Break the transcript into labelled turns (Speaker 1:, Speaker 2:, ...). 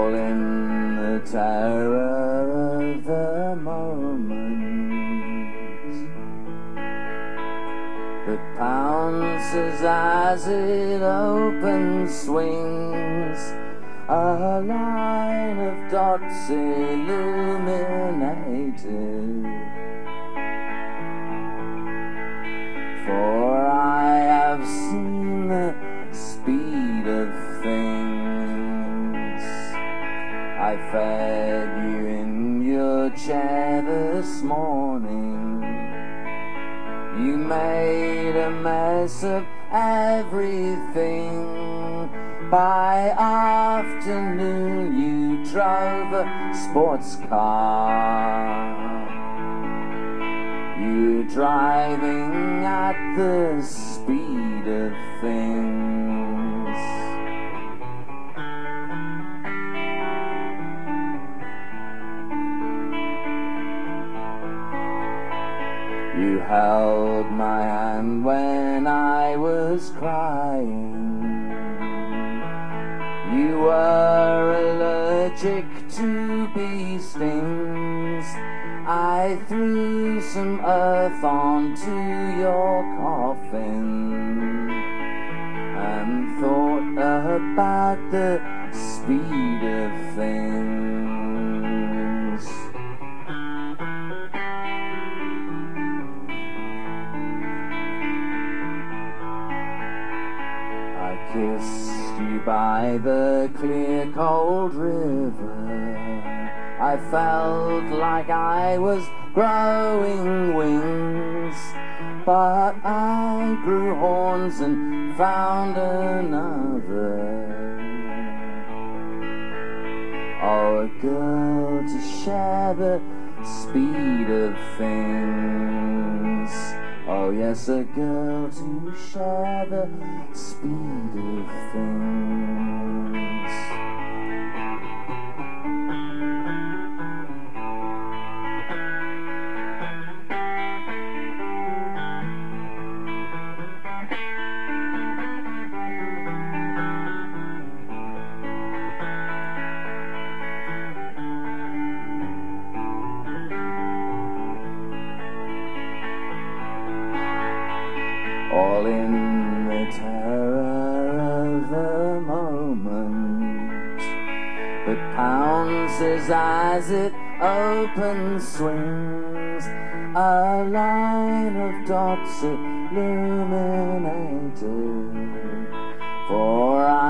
Speaker 1: all in the terror of the moment that pounces as it open swings, a line of dots illuminated. For I have seen the speed of things. I fed you in your chair this morning. You made a mess of everything. By afternoon you drove a sports car. You're driving at the speed of things. You held my hand when I was crying. You were allergic to bee stings. I threw some earth onto your coffin and thought about the speed of things. I kissed you by the clear cold river. I felt like I was growing wings, but I grew horns and found another. Oh, a girl to share the speed of things. Oh yes, a girl to share the speed of things. All in the terror of the moment that pounces as it open swings, a line of dots illuminated. For